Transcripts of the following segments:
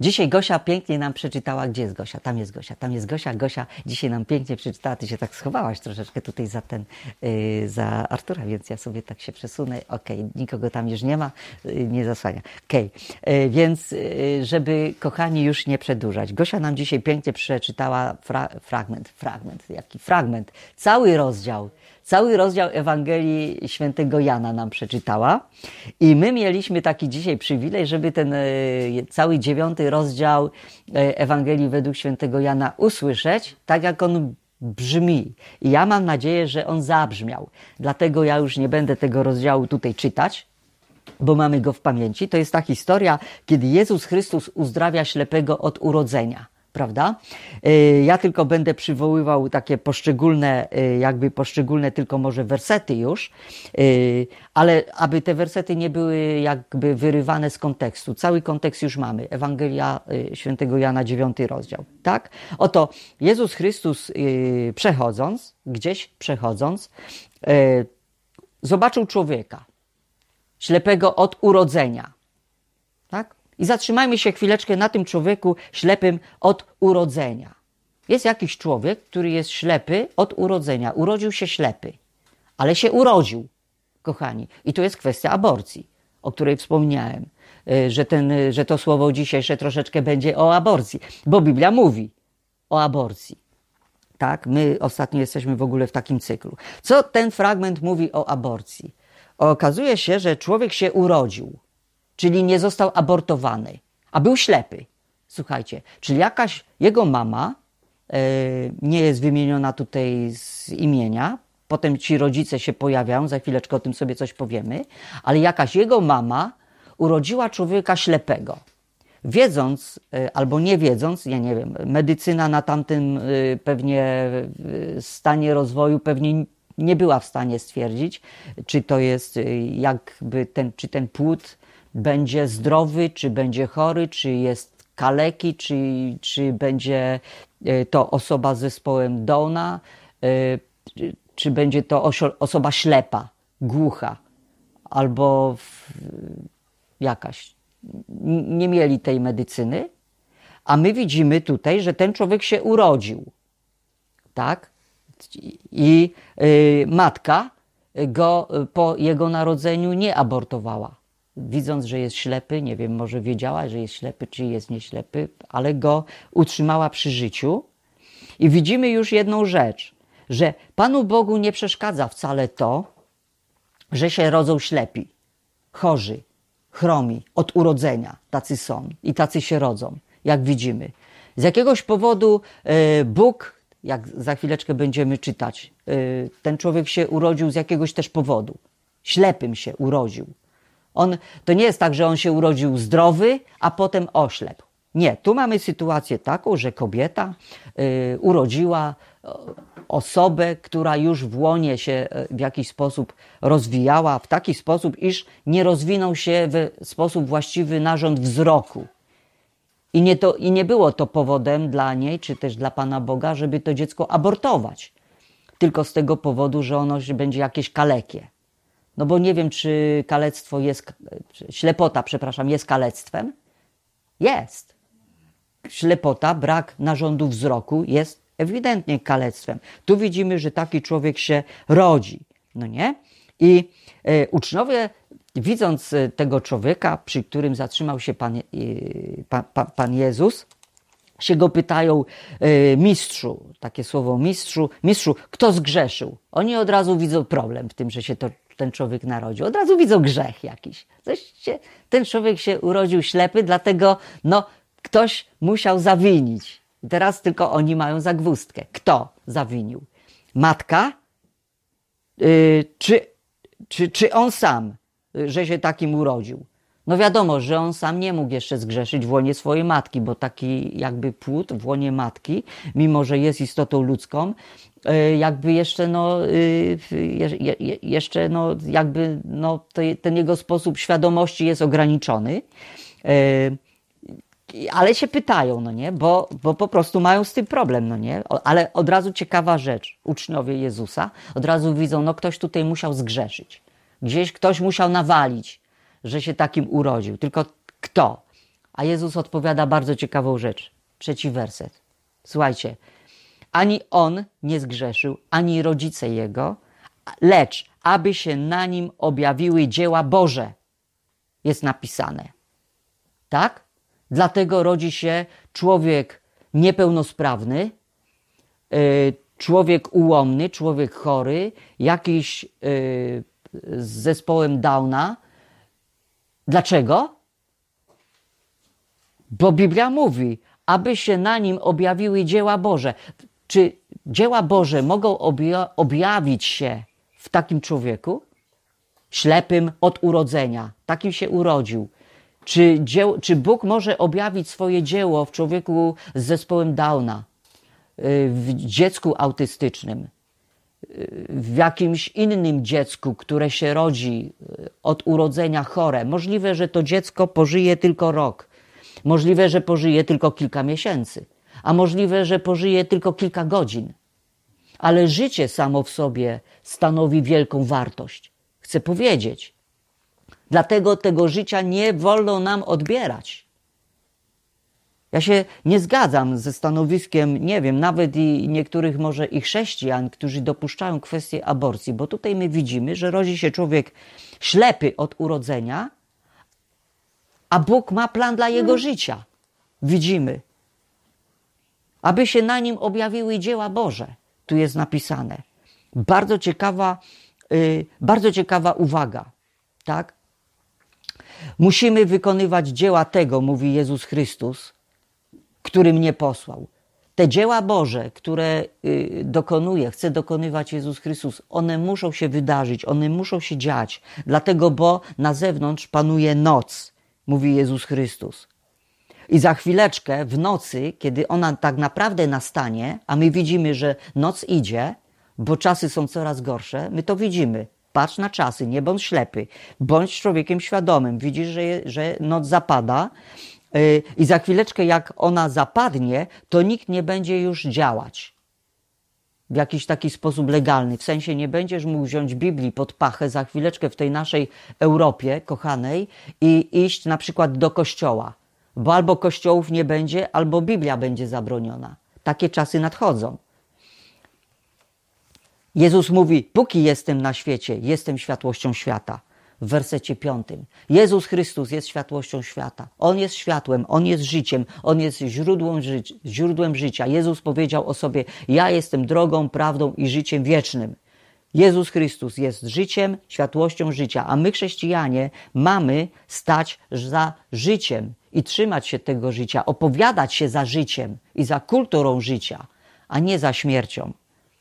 Dzisiaj Gosia pięknie nam przeczytała. Gdzie jest Gosia? Tam jest Gosia. Tam jest Gosia. Gosia dzisiaj nam pięknie przeczytała. Ty się tak schowałaś troszeczkę tutaj za Artura, więc ja sobie tak się przesunę. Okej, nikogo tam już nie ma, nie zasłania. Więc żeby, kochani, już nie przedłużać. Gosia nam dzisiaj pięknie przeczytała fragment. Cały rozdział Ewangelii Świętego Jana nam przeczytała i my mieliśmy taki dzisiaj przywilej, żeby ten cały 9 rozdział Ewangelii według Świętego Jana usłyszeć, tak jak on brzmi. I ja mam nadzieję, że on zabrzmiał. Dlatego ja już nie będę tego rozdziału tutaj czytać, bo mamy go w pamięci. To jest ta historia, kiedy Jezus Chrystus uzdrawia ślepego od urodzenia. Prawda? Ja tylko będę przywoływał takie poszczególne tylko może wersety już, ale aby te wersety nie były jakby wyrywane z kontekstu. Cały kontekst już mamy. Ewangelia Świętego Jana, 9 rozdział. Tak? Oto Jezus Chrystus gdzieś przechodząc, zobaczył człowieka, ślepego od urodzenia. Tak? I zatrzymajmy się chwileczkę na tym człowieku ślepym od urodzenia. Jest jakiś człowiek, który jest ślepy od urodzenia. Urodził się ślepy, ale się urodził, kochani. I to jest kwestia aborcji, o której wspomniałem, że to słowo dzisiejsze troszeczkę będzie o aborcji, bo Biblia mówi o aborcji. Tak? My ostatnio jesteśmy w ogóle w takim cyklu. Co ten fragment mówi o aborcji? Okazuje się, że człowiek się urodził, czyli nie został abortowany, a był ślepy. Słuchajcie, czyli jakaś jego mama, nie jest wymieniona tutaj z imienia, potem ci rodzice się pojawiają, za chwileczkę o tym sobie coś powiemy, ale jakaś jego mama urodziła człowieka ślepego. Wiedząc albo nie wiedząc, ja nie wiem, medycyna na tamtym pewnie stanie rozwoju pewnie nie była w stanie stwierdzić, czy to jest jakby czy ten płód będzie zdrowy, czy będzie chory, czy jest kaleki, czy będzie to osoba z zespołem Downa, czy będzie to osoba ślepa, głucha, albo jakaś. Nie mieli tej medycyny, a my widzimy tutaj, że ten człowiek się urodził. Tak? I matka go po jego narodzeniu nie abortowała. Widząc, że jest ślepy, nie wiem, może wiedziała, że jest ślepy, czy jest nieślepy, ale go utrzymała przy życiu. I widzimy już jedną rzecz, że Panu Bogu nie przeszkadza wcale to, że się rodzą ślepi, chorzy, chromi, od urodzenia. Tacy są i tacy się rodzą, jak widzimy. Z jakiegoś powodu Bóg, jak za chwileczkę będziemy czytać, ten człowiek się urodził z jakiegoś też powodu. Ślepym się urodził. To nie jest tak, że on się urodził zdrowy, a potem oślepł. Nie, tu mamy sytuację taką, że kobieta urodziła osobę, która już w łonie się w jakiś sposób rozwijała, w taki sposób, iż nie rozwinął się w sposób właściwy narząd wzroku. I nie było to powodem dla niej, czy też dla Pana Boga, żeby to dziecko abortować. Tylko z tego powodu, że ono będzie jakieś kalekie. No bo nie wiem, czy ślepota jest kalectwem? Jest. Ślepota, brak narządu wzroku jest ewidentnie kalectwem. Tu widzimy, że taki człowiek się rodzi. No nie? I uczniowie, widząc tego człowieka, przy którym zatrzymał się Pan Jezus, się go pytają, mistrzu, takie słowo mistrzu, kto zgrzeszył? Oni od razu widzą problem w tym, że się ten człowiek narodził. Od razu widzą grzech jakiś. Ten człowiek się urodził ślepy, dlatego ktoś musiał zawinić. Teraz tylko oni mają zagwozdkę. Kto zawinił? Matka? Czy on sam, że się takim urodził? No wiadomo, że on sam nie mógł jeszcze zgrzeszyć w łonie swojej matki, bo taki jakby płód w łonie matki, mimo że jest istotą ludzką, jakby ten jego sposób świadomości jest ograniczony. Ale się pytają, no nie, bo po prostu mają z tym problem, no nie, ale od razu ciekawa rzecz, uczniowie Jezusa od razu widzą, ktoś tutaj musiał zgrzeszyć, gdzieś ktoś musiał nawalić, że się takim urodził, tylko kto? A Jezus odpowiada bardzo ciekawą rzecz. 3 werset. Słuchajcie. Ani on nie zgrzeszył, ani rodzice jego, lecz aby się na nim objawiły dzieła Boże. Jest napisane. Tak? Dlatego rodzi się człowiek niepełnosprawny, człowiek ułomny, człowiek chory, jakiś z zespołem Downa. Dlaczego? Bo Biblia mówi, aby się na nim objawiły dzieła Boże. Czy dzieła Boże mogą objawić się w takim człowieku? Ślepym od urodzenia. Takim się urodził. Czy Bóg może objawić swoje dzieło w człowieku z zespołem Downa, w dziecku autystycznym, w jakimś innym dziecku, które się rodzi od urodzenia chore? Możliwe, że to dziecko pożyje tylko rok. Możliwe, że pożyje tylko kilka miesięcy. A możliwe, że pożyje tylko kilka godzin. Ale życie samo w sobie stanowi wielką wartość. Chcę powiedzieć. Dlatego tego życia nie wolno nam odbierać. Ja się nie zgadzam ze stanowiskiem, nie wiem, nawet i niektórych może i chrześcijan, którzy dopuszczają kwestię aborcji, bo tutaj my widzimy, że rodzi się człowiek ślepy od urodzenia, a Bóg ma plan dla jego życia. Widzimy. Aby się na nim objawiły dzieła Boże. Tu jest napisane. Bardzo ciekawa uwaga. Tak? Musimy wykonywać dzieła tego, mówi Jezus Chrystus, który mnie posłał. Te dzieła Boże, które chce dokonywać Jezus Chrystus, one muszą się wydarzyć, one muszą się dziać. Dlatego, bo na zewnątrz panuje noc, mówi Jezus Chrystus. I za chwileczkę w nocy, kiedy ona tak naprawdę nastanie, a my widzimy, że noc idzie, bo czasy są coraz gorsze, my to widzimy. Patrz na czasy, nie bądź ślepy, bądź człowiekiem świadomym. Widzisz, że noc zapada i za chwileczkę jak ona zapadnie, to nikt nie będzie już działać w jakiś taki sposób legalny. W sensie nie będziesz mógł wziąć Biblii pod pachę za chwileczkę w tej naszej Europie kochanej i iść na przykład do kościoła. Bo albo kościołów nie będzie, albo Biblia będzie zabroniona. Takie czasy nadchodzą. Jezus mówi, póki jestem na świecie, jestem światłością świata. W wersecie 5. Jezus Chrystus jest światłością świata. On jest światłem, On jest życiem, On jest źródłem życia. Jezus powiedział o sobie, ja jestem drogą, prawdą i życiem wiecznym. Jezus Chrystus jest życiem, światłością życia, a my chrześcijanie mamy stać za życiem i trzymać się tego życia, opowiadać się za życiem i za kulturą życia, a nie za śmiercią.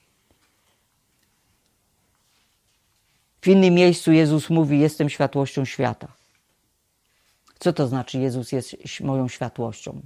W innym miejscu Jezus mówi, jestem światłością świata. Co to znaczy Jezus jest moją światłością?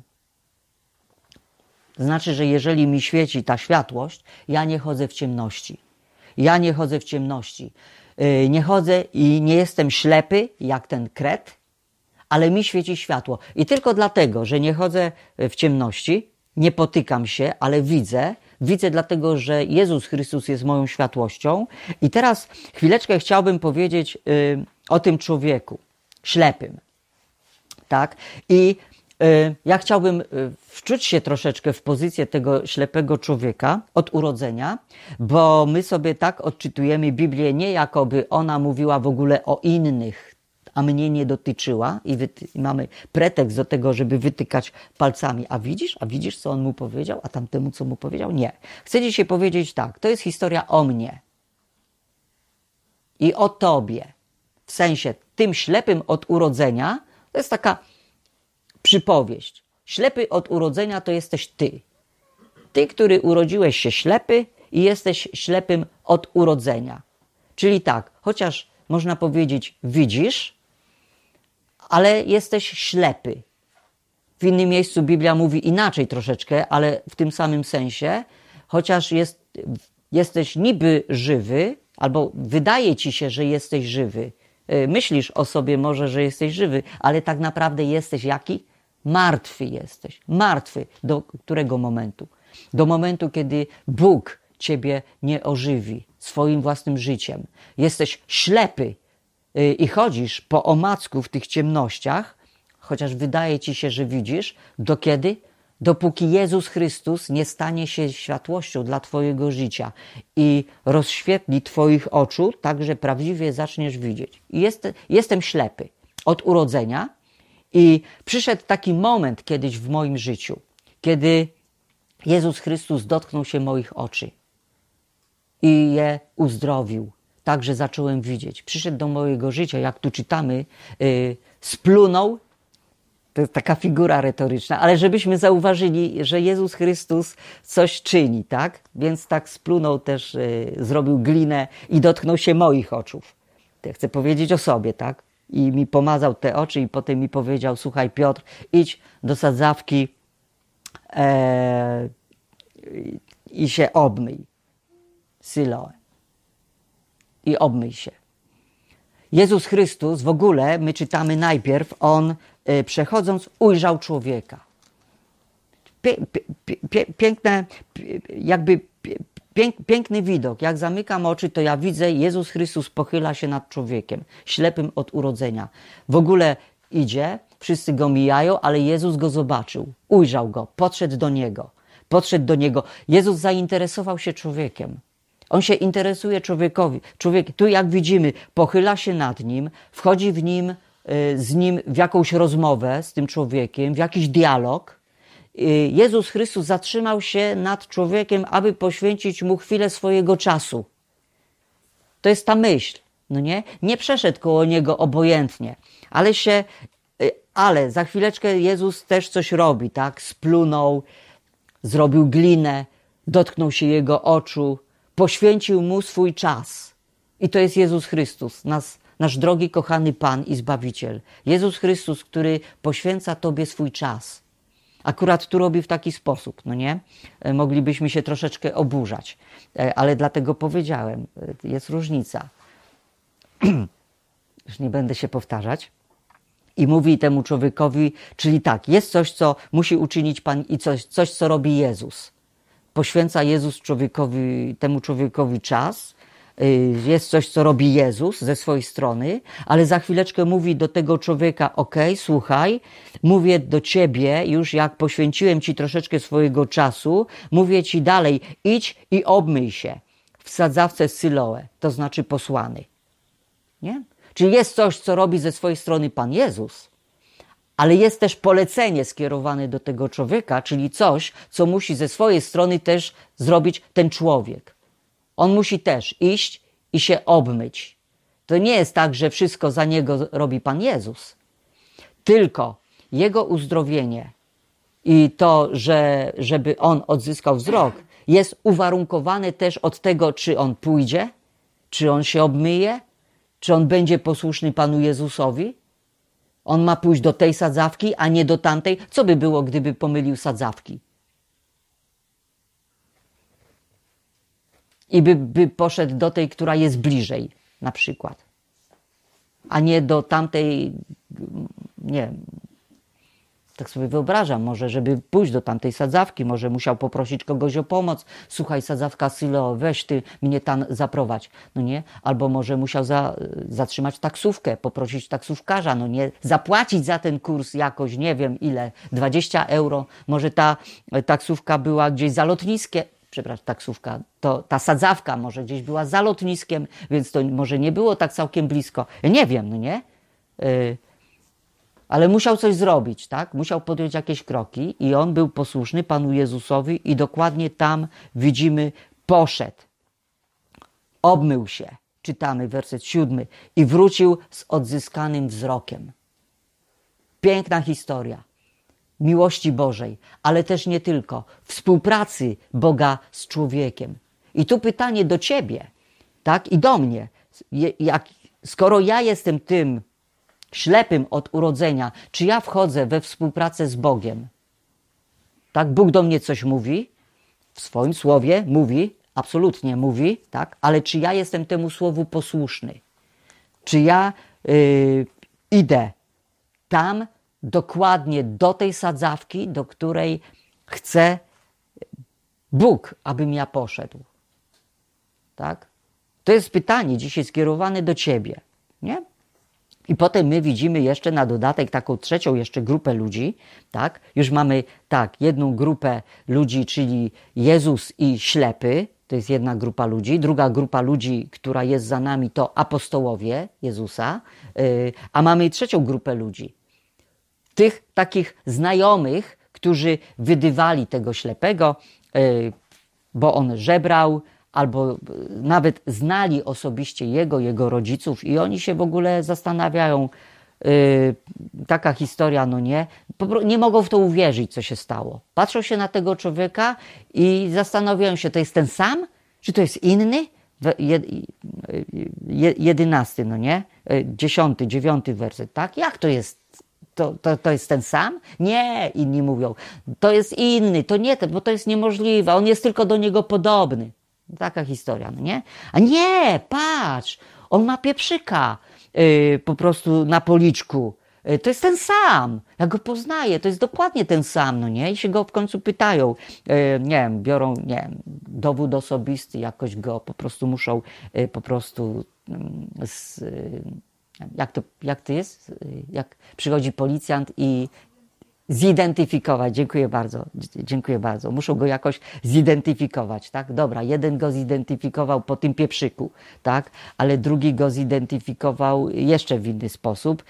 To znaczy, że jeżeli mi świeci ta światłość, ja nie chodzę w ciemności. Ja nie chodzę w ciemności. Nie chodzę i nie jestem ślepy, jak ten kret, ale mi świeci światło. I tylko dlatego, że nie chodzę w ciemności, nie potykam się, ale widzę dlatego, że Jezus Chrystus jest moją światłością. I teraz chwileczkę chciałbym powiedzieć o tym człowieku ślepym. Tak? I ja chciałbym wczuć się troszeczkę w pozycję tego ślepego człowieka od urodzenia, bo my sobie tak odczytujemy Biblię, nie jakoby ona mówiła w ogóle o innych, a mnie nie dotyczyła i mamy pretekst do tego, żeby wytykać palcami. A widzisz, co on mu powiedział, a tamtemu, co mu powiedział? Nie. Chcę dzisiaj powiedzieć tak, to jest historia o mnie i o tobie. W sensie, tym ślepym od urodzenia, to jest taka przypowieść. Ślepy od urodzenia to jesteś ty. Ty, który urodziłeś się ślepy i jesteś ślepym od urodzenia. Czyli tak, chociaż można powiedzieć widzisz, ale jesteś ślepy. W innym miejscu Biblia mówi inaczej troszeczkę, ale w tym samym sensie, chociaż jesteś niby żywy, albo wydaje ci się, że jesteś żywy. Myślisz o sobie może, że jesteś żywy, ale tak naprawdę jesteś jaki? Martwy jesteś. Martwy. Do którego momentu? Do momentu, kiedy Bóg ciebie nie ożywi swoim własnym życiem. Jesteś ślepy i chodzisz po omacku w tych ciemnościach, chociaż wydaje ci się, że widzisz. Do kiedy? Dopóki Jezus Chrystus nie stanie się światłością dla twojego życia i rozświetli twoich oczu, tak że prawdziwie zaczniesz widzieć. I jestem ślepy od urodzenia i przyszedł taki moment kiedyś w moim życiu, kiedy Jezus Chrystus dotknął się moich oczy i je uzdrowił. Także zacząłem widzieć. Przyszedł do mojego życia, jak tu czytamy, splunął. To jest taka figura retoryczna, ale żebyśmy zauważyli, że Jezus Chrystus coś czyni, tak? Więc tak splunął też, zrobił glinę i dotknął się moich oczów. To ja chcę powiedzieć o sobie, tak? I mi pomazał te oczy i potem mi powiedział, słuchaj Piotr, idź do sadzawki i się obmyj. Siloe. I obmyj się. Jezus Chrystus, w ogóle, my czytamy najpierw, On przechodząc ujrzał człowieka. Piękne, jakby piękny widok. Jak zamykam oczy, to ja widzę, Jezus Chrystus pochyla się nad człowiekiem, ślepym od urodzenia. W ogóle idzie, wszyscy go mijają, ale Jezus go zobaczył, ujrzał go, podszedł do niego. Jezus zainteresował się człowiekiem. On się interesuje człowiekowi. Człowiek, tu jak widzimy, pochyla się nad nim, wchodzi z nim w jakąś rozmowę z tym człowiekiem, w jakiś dialog. Jezus Chrystus zatrzymał się nad człowiekiem, aby poświęcić mu chwilę swojego czasu. To jest ta myśl, no nie? Nie przeszedł koło niego obojętnie, ale za chwileczkę Jezus też coś robi, tak? Splunął, zrobił glinę, dotknął się jego oczu, poświęcił mu swój czas. I to jest Jezus Chrystus, nasz drogi, kochany Pan i Zbawiciel. Jezus Chrystus, który poświęca Tobie swój czas. Akurat tu robi w taki sposób, no nie? Moglibyśmy się troszeczkę oburzać, ale dlatego powiedziałem, jest różnica. Już nie będę się powtarzać. I mówi temu człowiekowi, czyli tak, jest coś, co musi uczynić Pan i coś, co robi Jezus. Poświęca Jezus temu człowiekowi czas, jest coś, co robi Jezus ze swojej strony, ale za chwileczkę mówi do tego człowieka, okej, słuchaj, mówię do ciebie, już jak poświęciłem ci troszeczkę swojego czasu, mówię ci dalej, idź i obmyj się w sadzawce Siloe, to znaczy posłany. Nie? Czyli jest coś, co robi ze swojej strony Pan Jezus, ale jest też polecenie skierowane do tego człowieka, czyli coś, co musi ze swojej strony też zrobić ten człowiek. On musi też iść i się obmyć. To nie jest tak, że wszystko za niego robi Pan Jezus. Tylko jego uzdrowienie i to, żeby on odzyskał wzrok, jest uwarunkowane też od tego, czy on pójdzie, czy on się obmyje, czy on będzie posłuszny Panu Jezusowi. On ma pójść do tej sadzawki, a nie do tamtej. Co by było, gdyby pomylił sadzawki? I by poszedł do tej, która jest bliżej, na przykład. A nie do tamtej, nie tak sobie wyobrażam, może żeby pójść do tamtej sadzawki, może musiał poprosić kogoś o pomoc. Słuchaj, sadzawka Siloe, weź ty mnie tam zaprowadź, no nie? Albo może musiał zatrzymać taksówkę, poprosić taksówkarza, no nie? Zapłacić za ten kurs jakoś, nie wiem ile, 20 euro. Może ta taksówka była gdzieś za lotniskiem, przepraszam, taksówka, ta sadzawka może gdzieś była za lotniskiem, więc to może nie było tak całkiem blisko. Ja nie wiem, no nie? Ale musiał coś zrobić, tak? Musiał podjąć jakieś kroki i on był posłuszny Panu Jezusowi i dokładnie tam widzimy, poszedł. Obmył się, czytamy werset 7, i wrócił z odzyskanym wzrokiem. Piękna historia miłości Bożej, ale też nie tylko, współpracy Boga z człowiekiem. I tu pytanie do ciebie, tak? I do mnie. Skoro ja jestem tym ślepym od urodzenia, czy ja wchodzę we współpracę z Bogiem? Tak, Bóg do mnie coś mówi, w swoim słowie mówi, absolutnie mówi, tak, ale czy ja jestem temu słowu posłuszny? Czy ja idę tam dokładnie do tej sadzawki, do której chce Bóg, abym ja poszedł? Tak? To jest pytanie dzisiaj skierowane do ciebie, nie? I potem my widzimy jeszcze na dodatek taką trzecią jeszcze grupę ludzi, tak? Już mamy tak, jedną grupę ludzi, czyli Jezus i ślepy, to jest jedna grupa ludzi. Druga grupa ludzi, która jest za nami, to apostołowie Jezusa, a mamy trzecią grupę ludzi. Tych takich znajomych, którzy wydywali tego ślepego, bo on żebrał, albo nawet znali osobiście jego rodziców i oni się w ogóle zastanawiają, taka historia, no nie mogą w to uwierzyć, co się stało. Patrzą się na tego człowieka i zastanawiają się, to jest ten sam? Czy to jest inny? 11, no nie? 10, 9 werset, tak? Jak to jest? To jest ten sam? Nie, inni mówią, to jest inny, to nie ten, bo to jest niemożliwe, on jest tylko do niego podobny. Taka historia, no nie? A nie, patrz, on ma pieprzyka po prostu na policzku. To jest ten sam. Ja go poznaję, to jest dokładnie ten sam, no nie? I się go w końcu pytają, nie wiem, biorą, nie wiem, dowód osobisty, jakoś go po prostu muszą po prostu jak to jest? Jak przychodzi policjant i zidentyfikować, dziękuję bardzo. Muszą go jakoś zidentyfikować, tak? Dobra, jeden go zidentyfikował po tym pieprzyku, tak? Ale drugi go zidentyfikował jeszcze w inny sposób.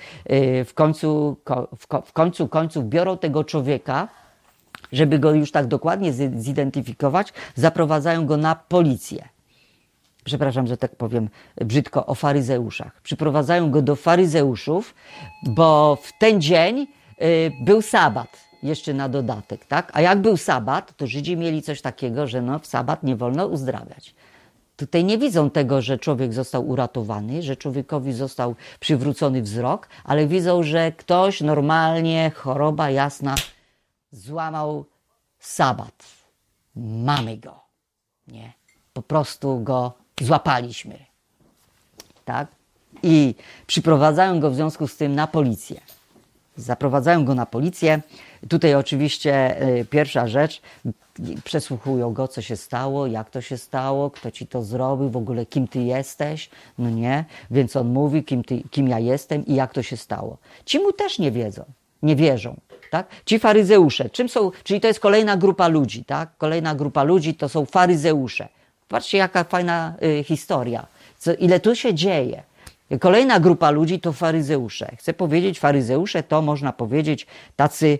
W końcu końców biorą tego człowieka, żeby go już tak dokładnie zidentyfikować, zaprowadzają go na policję. Przepraszam, że tak powiem brzydko, o faryzeuszach. Przyprowadzają go do faryzeuszów, bo w ten dzień był sabat, jeszcze na dodatek, tak? A jak był sabat, to Żydzi mieli coś takiego, że w sabat nie wolno uzdrawiać. Tutaj nie widzą tego, że człowiek został uratowany, że człowiekowi został przywrócony wzrok, ale widzą, że ktoś normalnie, choroba jasna, złamał sabat. Mamy go. Nie. Po prostu go złapaliśmy. Tak? I przyprowadzają go w związku z tym na policję. Zaprowadzają go na policję. Tutaj oczywiście pierwsza rzecz, przesłuchują go, co się stało, jak to się stało, kto ci to zrobił, w ogóle kim ty jesteś, no nie? Więc on mówi, kim ja jestem i jak to się stało. Ci mu też nie wiedzą, nie wierzą, tak? Ci faryzeusze, czym są, czyli to jest kolejna grupa ludzi, tak? Kolejna grupa ludzi to są faryzeusze. Patrzcie, jaka fajna historia, ile tu się dzieje. Kolejna grupa ludzi to faryzeusze. Chcę powiedzieć, faryzeusze to można powiedzieć tacy,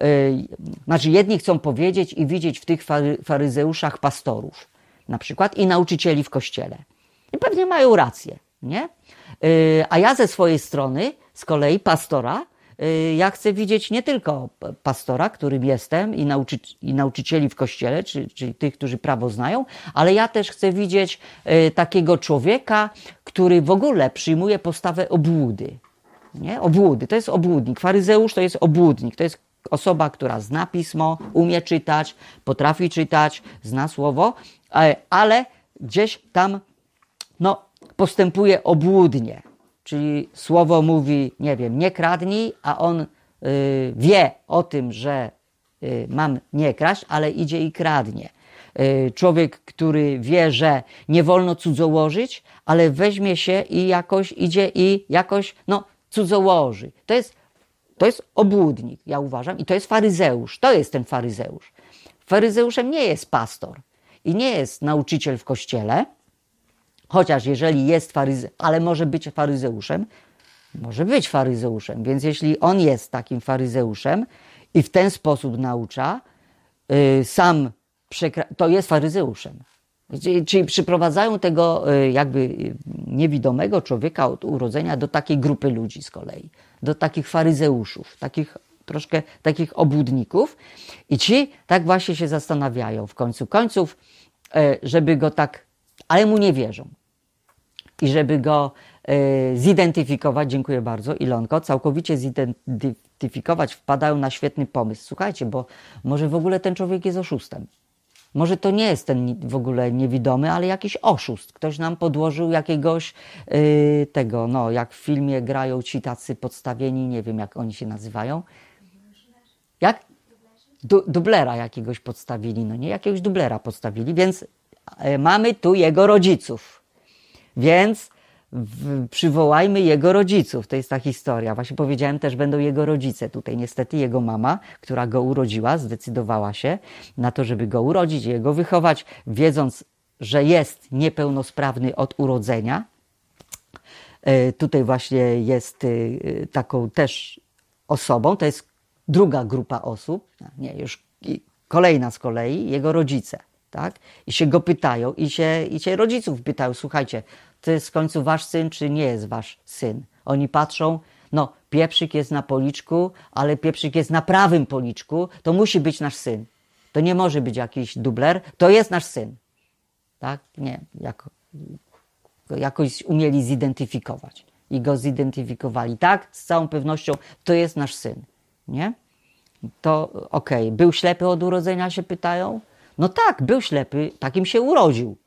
znaczy jedni chcą powiedzieć i widzieć w tych faryzeuszach pastorów, na przykład i nauczycieli w kościele. I pewnie mają rację, nie? A ja ze swojej strony, z kolei pastora, ja chcę widzieć nie tylko pastora, którym jestem i nauczycieli w kościele, czyli tych, którzy prawo znają, ale ja też chcę widzieć takiego człowieka, który w ogóle przyjmuje postawę obłudy. Nie? Obłudy, to jest obłudnik. Faryzeusz to jest obłudnik, to jest osoba, która zna pismo, umie czytać, potrafi czytać, zna słowo, ale gdzieś tam postępuje obłudnie. Czyli słowo mówi, nie wiem, nie kradnij, a on wie o tym, że mam nie kraść, ale idzie i kradnie. Człowiek, który wie, że nie wolno cudzołożyć, ale weźmie się i jakoś idzie i jakoś cudzołoży. To jest obłudnik, ja uważam, i to jest faryzeusz. To jest ten faryzeusz. Faryzeuszem nie jest pastor i nie jest nauczyciel w kościele, chociaż jeżeli jest ale może być faryzeuszem, więc jeśli on jest takim faryzeuszem i w ten sposób naucza, to jest faryzeuszem. Czyli przyprowadzają tego jakby niewidomego człowieka od urodzenia do takiej grupy ludzi z kolei, do takich faryzeuszów, troszkę takich obłudników i ci tak właśnie się zastanawiają w końcu końców, żeby go tak, ale mu nie wierzą. I żeby go zidentyfikować, dziękuję bardzo Ilonko, całkowicie zidentyfikować, wpadają na świetny pomysł. Słuchajcie, bo może w ogóle ten człowiek jest oszustem. Może to nie jest ten w ogóle niewidomy, ale jakiś oszust. Ktoś nam podłożył jakiegoś jak w filmie grają ci tacy podstawieni, nie wiem jak oni się nazywają. Jak? Dublera jakiegoś podstawili, jakiegoś dublera podstawili, więc mamy tu jego rodziców. Więc przywołajmy jego rodziców. To jest ta historia. Właśnie powiedziałem, też będą jego rodzice tutaj. Niestety jego mama, która go urodziła, zdecydowała się na to, żeby go urodzić i jego wychować, wiedząc, że jest niepełnosprawny od urodzenia. Tutaj właśnie jest taką też osobą, to jest druga grupa osób, nie, już kolejna z kolei, jego rodzice, tak? I się go pytają, i się rodziców pytają, słuchajcie, to jest w końcu wasz syn, czy nie jest wasz syn? Oni patrzą, no pieprzyk jest na policzku, ale pieprzyk jest na prawym policzku, to musi być nasz syn. To nie może być jakiś dubler, to jest nasz syn. Tak? Nie, jakoś umieli zidentyfikować. I go zidentyfikowali. Tak, z całą pewnością to jest nasz syn. Nie? To okej. Był ślepy od urodzenia, się pytają? No tak, był ślepy, takim się urodził.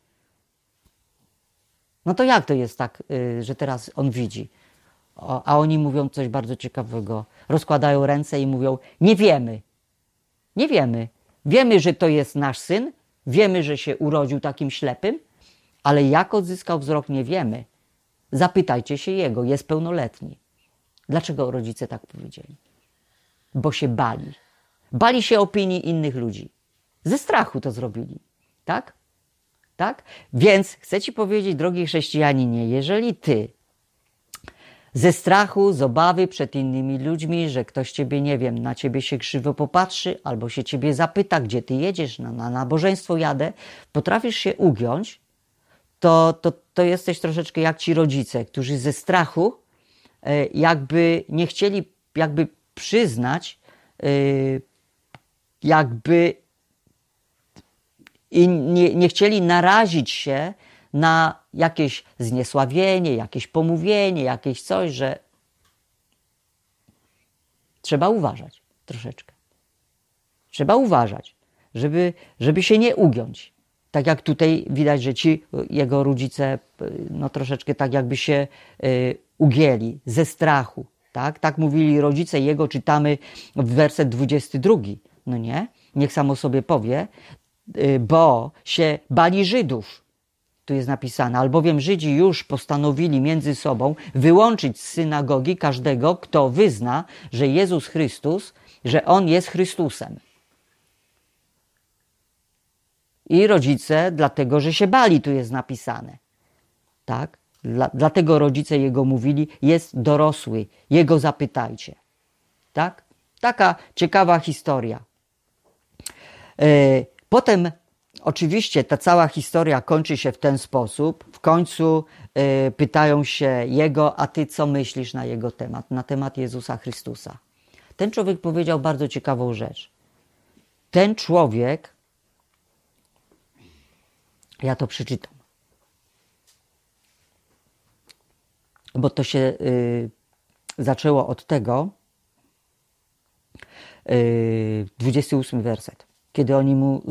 No to jak to jest tak, że teraz on widzi? A oni mówią coś bardzo ciekawego. Rozkładają ręce i mówią, nie wiemy. Nie wiemy. Wiemy, że to jest nasz syn, wiemy, że się urodził takim ślepym, ale jak odzyskał wzrok, nie wiemy. Zapytajcie się jego, jest pełnoletni. Dlaczego rodzice tak powiedzieli? Bo się bali. Bali się opinii innych ludzi. Ze strachu to zrobili. Tak? Tak? Więc chcę ci powiedzieć, drogi chrześcijaninie, jeżeli ty ze strachu, z obawy przed innymi ludźmi, że ktoś ciebie, nie wiem, na ciebie się krzywo popatrzy, albo się ciebie zapyta, gdzie ty jedziesz, na nabożeństwo jadę, potrafisz się ugiąć, to jesteś troszeczkę jak ci rodzice, którzy ze strachu jakby nie chcieli przyznać, i nie chcieli narazić się na jakieś zniesławienie, jakieś pomówienie, jakieś coś, że trzeba uważać troszeczkę. Trzeba uważać, żeby się nie ugiąć. Tak jak tutaj widać, że ci jego rodzice no troszeczkę tak jakby się ugięli ze strachu. Tak mówili rodzice jego, czytamy w werset 22. No nie? Niech samo sobie powie, bo się bali Żydów. Tu jest napisane, albowiem Żydzi już postanowili między sobą wyłączyć z synagogi każdego, kto wyzna, że Jezus Chrystus, że On jest Chrystusem. I rodzice, dlatego że się bali, tu jest napisane. Tak? Dlatego rodzice jego mówili, jest dorosły, jego zapytajcie. Tak? Taka ciekawa historia. Potem oczywiście ta cała historia kończy się w ten sposób. W końcu pytają się jego, a ty co myślisz na temat Jezusa Chrystusa? Ten człowiek powiedział bardzo ciekawą rzecz. Ten człowiek, ja to przeczytam, bo to się zaczęło od tego, 28 werset. Kiedy oni mu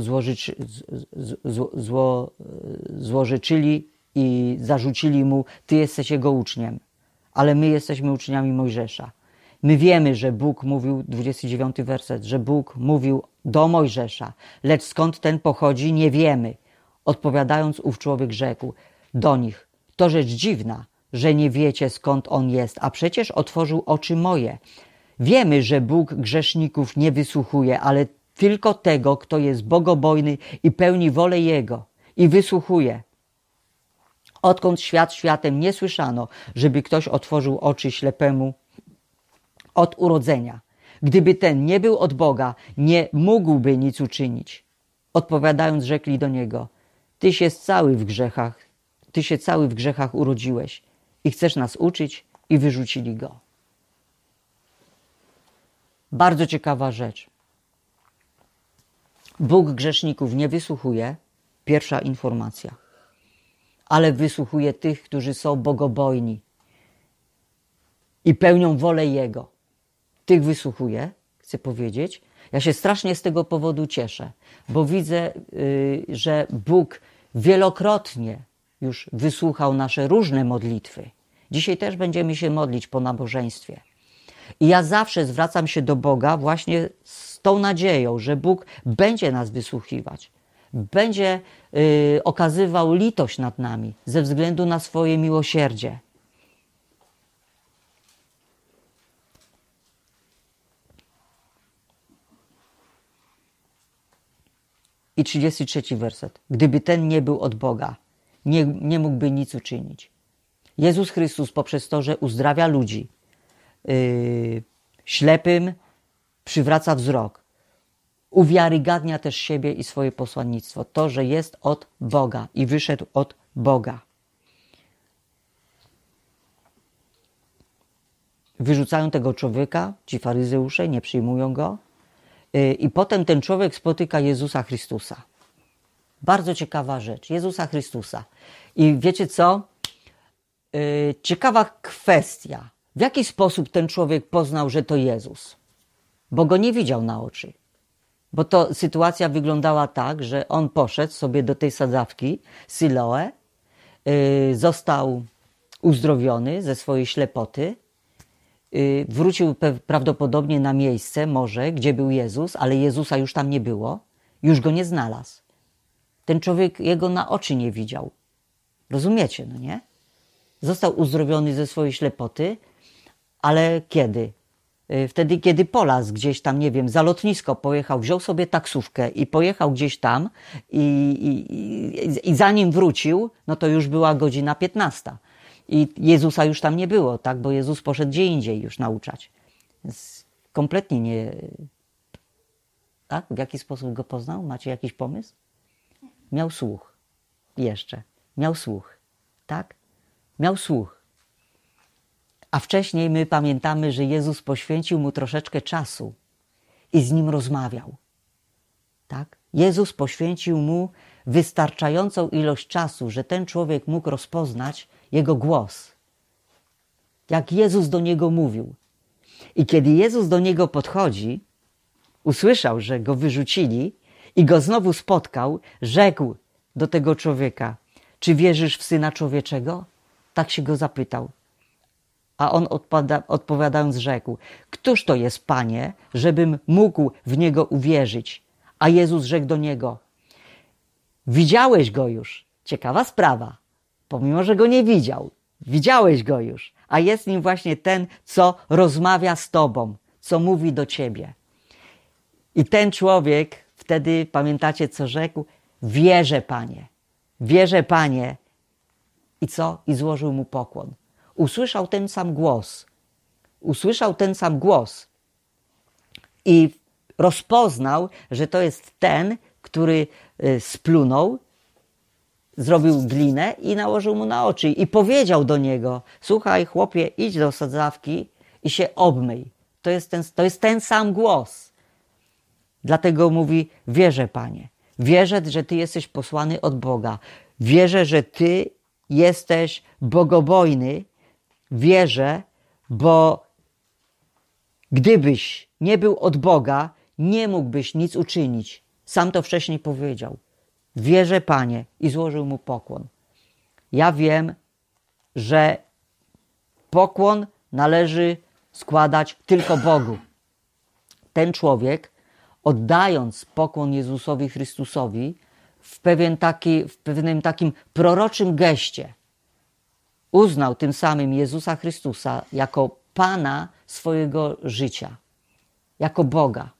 złorzeczyli i zarzucili mu, ty jesteś jego uczniem, ale my jesteśmy uczniami Mojżesza. My wiemy, że Bóg mówił, 29 werset, że Bóg mówił do Mojżesza, lecz skąd ten pochodzi, nie wiemy. Odpowiadając, ów człowiek rzekł do nich, to rzecz dziwna, że nie wiecie, skąd on jest, a przecież otworzył oczy moje. Wiemy, że Bóg grzeszników nie wysłuchuje, ale tylko tego, kto jest bogobojny i pełni wolę Jego i wysłuchuje. Odkąd świat światem nie słyszano, żeby ktoś otworzył oczy ślepemu od urodzenia. Gdyby ten nie był od Boga, nie mógłby nic uczynić. Odpowiadając, rzekli do niego, ty się cały w grzechach urodziłeś i chcesz nas uczyć, i wyrzucili go. Bardzo ciekawa rzecz. Bóg grzeszników nie wysłuchuje, pierwsza informacja, ale wysłuchuje tych, którzy są bogobojni i pełnią wolę Jego. Tych wysłuchuje, chcę powiedzieć. Ja się strasznie z tego powodu cieszę, bo widzę, że Bóg wielokrotnie już wysłuchał nasze różne modlitwy. Dzisiaj też będziemy się modlić po nabożeństwie. I ja zawsze zwracam się do Boga właśnie z tą nadzieją, że Bóg będzie nas wysłuchiwać. będzie okazywał litość nad nami ze względu na swoje miłosierdzie. I 33 werset. Gdyby ten nie był od Boga, nie mógłby nic uczynić. Jezus Chrystus poprzez to, że uzdrawia ludzi, ślepym przywraca wzrok, uwiarygadnia też siebie i swoje posłannictwo. To, że jest od Boga i wyszedł od Boga. Wyrzucają tego człowieka, ci faryzeusze, nie przyjmują go. I potem ten człowiek spotyka Jezusa Chrystusa. Bardzo ciekawa rzecz. Jezusa Chrystusa. I wiecie co? Ciekawa kwestia. W jaki sposób ten człowiek poznał, że to Jezus? Bo go nie widział na oczy. Bo to sytuacja wyglądała tak, że on poszedł sobie do tej sadzawki Siloe, został uzdrowiony ze swojej ślepoty, wrócił prawdopodobnie na miejsce, może, gdzie był Jezus, ale Jezusa już tam nie było, już go nie znalazł. Ten człowiek jego na oczy nie widział. Rozumiecie, no nie? Został uzdrowiony ze swojej ślepoty, ale kiedy? Wtedy, kiedy polazł gdzieś tam, nie wiem, za lotnisko pojechał, wziął sobie taksówkę i pojechał gdzieś tam i zanim wrócił, no to już była godzina 15. I Jezusa już tam nie było, tak? Bo Jezus poszedł gdzie indziej już nauczać. Więc kompletnie nie... Tak? W jaki sposób go poznał? Macie jakiś pomysł? Miał słuch. Jeszcze. Miał słuch. Tak? Miał słuch. A wcześniej my pamiętamy, że Jezus poświęcił mu troszeczkę czasu i z nim rozmawiał. Tak? Jezus poświęcił mu wystarczającą ilość czasu, że ten człowiek mógł rozpoznać jego głos. Jak Jezus do niego mówił. I kiedy Jezus do niego podchodzi, usłyszał, że go wyrzucili i go znowu spotkał, rzekł do tego człowieka: czy wierzysz w Syna Człowieczego? Tak się go zapytał. A on odpowiadając rzekł: któż to jest, Panie, żebym mógł w Niego uwierzyć? A Jezus rzekł do niego: widziałeś go już. Ciekawa sprawa. Pomimo, że go nie widział, widziałeś go już. A jest nim właśnie ten, co rozmawia z tobą, co mówi do ciebie. I ten człowiek wtedy, pamiętacie, co rzekł? Wierzę, Panie. Wierzę, Panie. I co? I złożył mu pokłon. Usłyszał ten sam głos. Usłyszał ten sam głos. I rozpoznał, że to jest ten, który splunął, zrobił glinę i nałożył mu na oczy. I powiedział do niego: słuchaj, chłopie, idź do sadzawki i się obmyj. To jest ten sam głos. Dlatego mówi: wierzę, Panie. Wierzę, że Ty jesteś posłany od Boga. Wierzę, że Ty jesteś bogobojny. Wierzę, bo gdybyś nie był od Boga, nie mógłbyś nic uczynić. Sam to wcześniej powiedział. Wierzę, Panie, i złożył mu pokłon. Ja wiem, że pokłon należy składać tylko Bogu. Ten człowiek, oddając pokłon Jezusowi Chrystusowi, w pewnym takim proroczym geście, uznał tym samym Jezusa Chrystusa jako Pana swojego życia, jako Boga.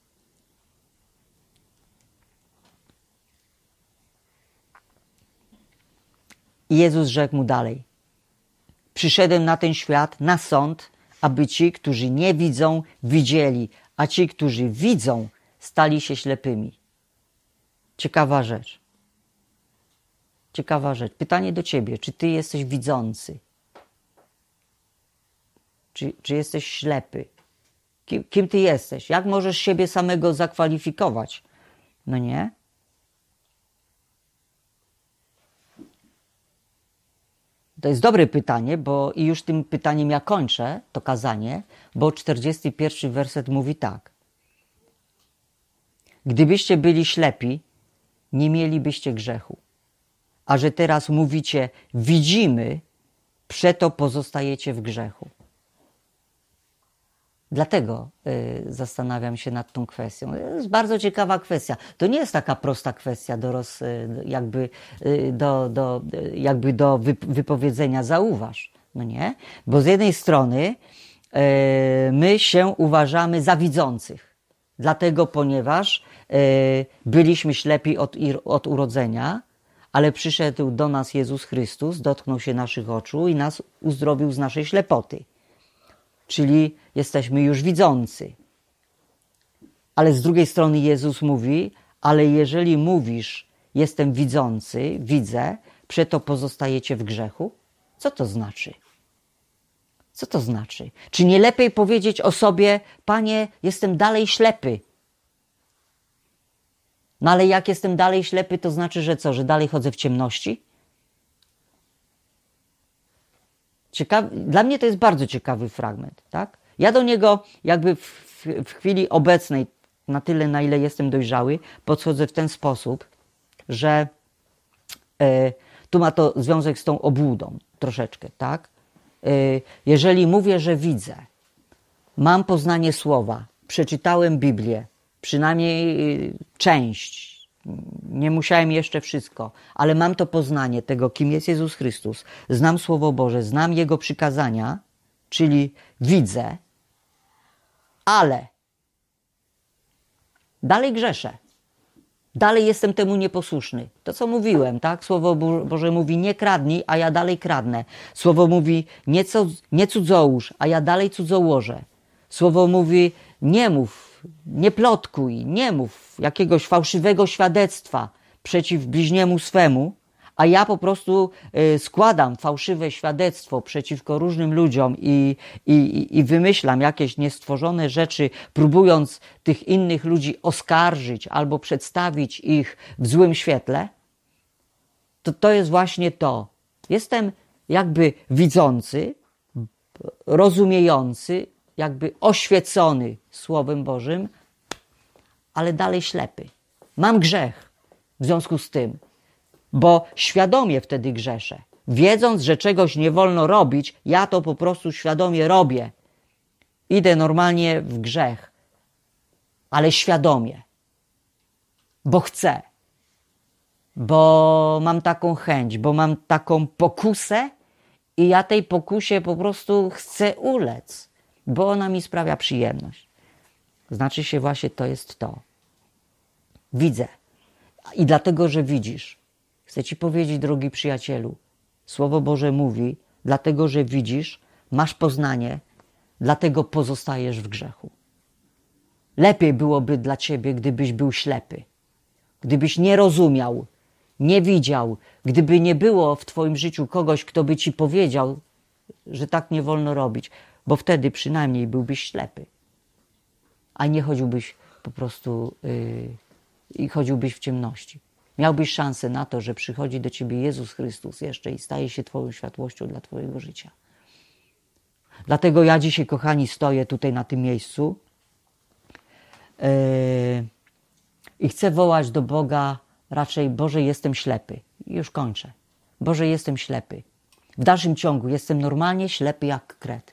I Jezus rzekł mu dalej: przyszedłem na ten świat, na sąd, aby ci, którzy nie widzą, widzieli, a ci, którzy widzą, stali się ślepymi. Ciekawa rzecz. Ciekawa rzecz. Pytanie do ciebie. Czy ty jesteś widzący? Czy jesteś ślepy? Kim ty jesteś? Jak możesz siebie samego zakwalifikować? No nie? To jest dobre pytanie, bo i już tym pytaniem ja kończę to kazanie, bo 41 werset mówi tak. Gdybyście byli ślepi, nie mielibyście grzechu. A że teraz mówicie, widzimy, przeto pozostajecie w grzechu. Dlatego zastanawiam się nad tą kwestią. To jest bardzo ciekawa kwestia. To nie jest taka prosta kwestia do wypowiedzenia. Zauważ, no nie? Bo z jednej strony my się uważamy za widzących. Dlatego, ponieważ byliśmy ślepi od urodzenia, ale przyszedł do nas Jezus Chrystus, dotknął się naszych oczu i nas uzdrowił z naszej ślepoty. Czyli jesteśmy już widzący. Ale z drugiej strony Jezus mówi, ale jeżeli mówisz, jestem widzący, widzę, przeto pozostajecie w grzechu? Co to znaczy? Co to znaczy? Czy nie lepiej powiedzieć o sobie, Panie, jestem dalej ślepy? No ale jak jestem dalej ślepy, to znaczy, że co? Że dalej chodzę w ciemności? Dla mnie to jest bardzo ciekawy fragment, tak? Ja do niego jakby w chwili obecnej, na tyle, na ile jestem dojrzały, podchodzę w ten sposób, że tu ma to związek z tą obłudą troszeczkę, tak? Jeżeli mówię, że widzę, mam poznanie słowa, przeczytałem Biblię, przynajmniej część, nie musiałem jeszcze wszystko, ale mam to poznanie tego, kim jest Jezus Chrystus, znam Słowo Boże, znam Jego przykazania, czyli widzę, ale dalej grzeszę. Dalej jestem temu nieposłuszny. To, co mówiłem, tak? Słowo Boże mówi, nie kradnij, a ja dalej kradnę. Słowo mówi, nie cudzołóż, a ja dalej cudzołożę. Słowo mówi, nie mów, nie plotkuj, nie mów jakiegoś fałszywego świadectwa przeciw bliźniemu swemu, a ja po prostu składam fałszywe świadectwo przeciwko różnym ludziom i wymyślam jakieś niestworzone rzeczy, próbując tych innych ludzi oskarżyć albo przedstawić ich w złym świetle, to jest właśnie to. Jestem jakby widzący, rozumiejący, jakby oświecony Słowem Bożym, ale dalej ślepy. Mam grzech w związku z tym, bo świadomie wtedy grzeszę. Wiedząc, że czegoś nie wolno robić, ja to po prostu świadomie robię. Idę normalnie w grzech, ale świadomie. Bo chcę. Bo mam taką chęć, bo mam taką pokusę i ja tej pokusie po prostu chcę ulec, bo ona mi sprawia przyjemność. Znaczy się właśnie to jest to. Widzę. I dlatego, że widzisz, chcę Ci powiedzieć, drogi przyjacielu, Słowo Boże mówi, dlatego, że widzisz, masz poznanie, dlatego pozostajesz w grzechu. Lepiej byłoby dla Ciebie, gdybyś był ślepy, gdybyś nie rozumiał, nie widział, gdyby nie było w Twoim życiu kogoś, kto by Ci powiedział, że tak nie wolno robić, bo wtedy przynajmniej byłbyś ślepy, a nie chodziłbyś po prostu i chodziłbyś w ciemności. Miałbyś szansę na to, że przychodzi do Ciebie Jezus Chrystus jeszcze i staje się Twoją światłością dla Twojego życia. Dlatego ja dzisiaj, kochani, stoję tutaj na tym miejscu i chcę wołać do Boga raczej, Boże, jestem ślepy. I już kończę. Boże, jestem ślepy. W dalszym ciągu jestem normalnie ślepy jak kret.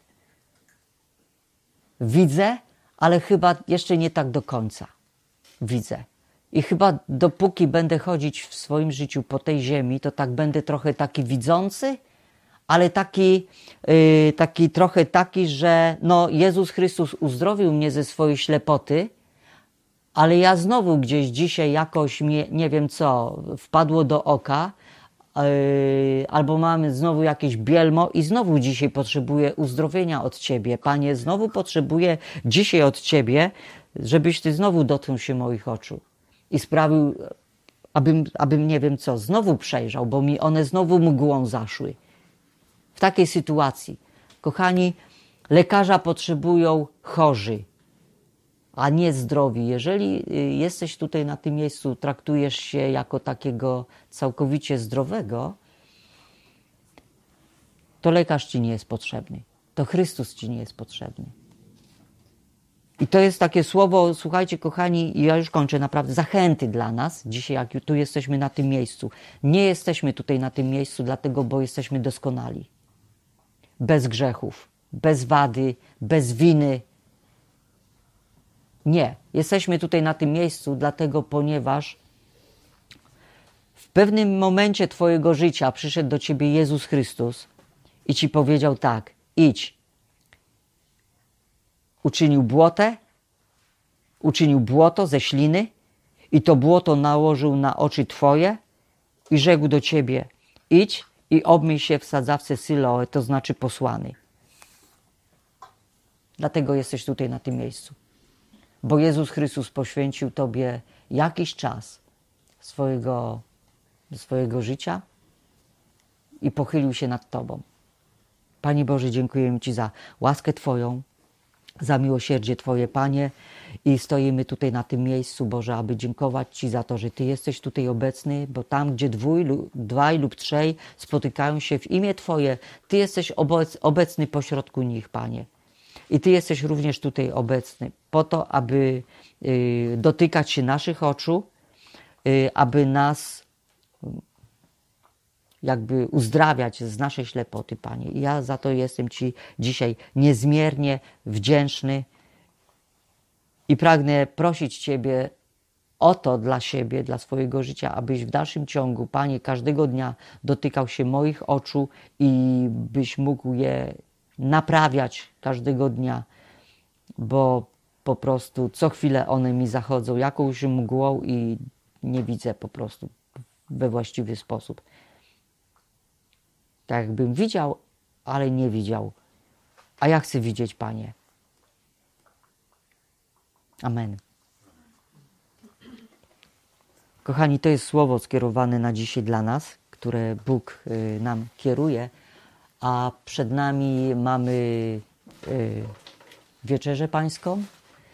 Widzę, ale chyba jeszcze nie tak do końca. Widzę. I chyba dopóki będę chodzić w swoim życiu po tej ziemi, to tak będę trochę taki widzący, ale trochę taki, że no Jezus Chrystus uzdrowił mnie ze swojej ślepoty, ale ja znowu gdzieś dzisiaj jakoś, nie wiem co, wpadło do oka, albo mamy znowu jakieś bielmo i znowu dzisiaj potrzebuję uzdrowienia od Ciebie. Panie, znowu potrzebuję dzisiaj od Ciebie, żebyś Ty znowu dotknął się moich oczu i sprawił, abym nie wiem co, znowu przejrzał, bo mi one znowu mgłą zaszły. W takiej sytuacji, kochani, lekarza potrzebują chorzy, a nie zdrowi. Jeżeli jesteś tutaj na tym miejscu, traktujesz się jako takiego całkowicie zdrowego, to lekarz Ci nie jest potrzebny. To Chrystus Ci nie jest potrzebny. I to jest takie słowo, słuchajcie kochani, i ja już kończę naprawdę, zachęty dla nas, dzisiaj jak tu jesteśmy na tym miejscu. Nie jesteśmy tutaj na tym miejscu dlatego, bo jesteśmy doskonali. Bez grzechów, bez wady, bez winy. Nie. Jesteśmy tutaj na tym miejscu, dlatego, ponieważ w pewnym momencie twojego życia przyszedł do ciebie Jezus Chrystus i ci powiedział tak, idź. Uczynił błoto ze śliny i to błoto nałożył na oczy twoje i rzekł do ciebie, idź i obmyj się w sadzawce Syloe, to znaczy posłany. Dlatego jesteś tutaj na tym miejscu. Bo Jezus Chrystus poświęcił tobie jakiś czas swojego życia i pochylił się nad tobą. Panie Boże, dziękujemy Ci za łaskę Twoją, za miłosierdzie Twoje, Panie, i stoimy tutaj na tym miejscu, Boże, aby dziękować Ci za to, że Ty jesteś tutaj obecny, bo tam, gdzie dwaj lub trzej spotykają się w imię Twoje, Ty jesteś obecny pośrodku nich, Panie. I Ty jesteś również tutaj obecny po to, aby dotykać się naszych oczu, aby nas jakby uzdrawiać z naszej ślepoty, Panie. I ja za to jestem Ci dzisiaj niezmiernie wdzięczny i pragnę prosić Ciebie o to dla siebie, dla swojego życia, abyś w dalszym ciągu, Panie, każdego dnia dotykał się moich oczu i byś mógł je naprawiać każdego dnia, bo po prostu co chwilę one mi zachodzą jakąś mgłą i nie widzę po prostu we właściwy sposób. Tak jakbym widział, ale nie widział. A ja chcę widzieć, Panie. Amen. Kochani, to jest słowo skierowane na dzisiaj dla nas, które Bóg nam kieruje, a przed nami mamy Wieczerzę Pańską,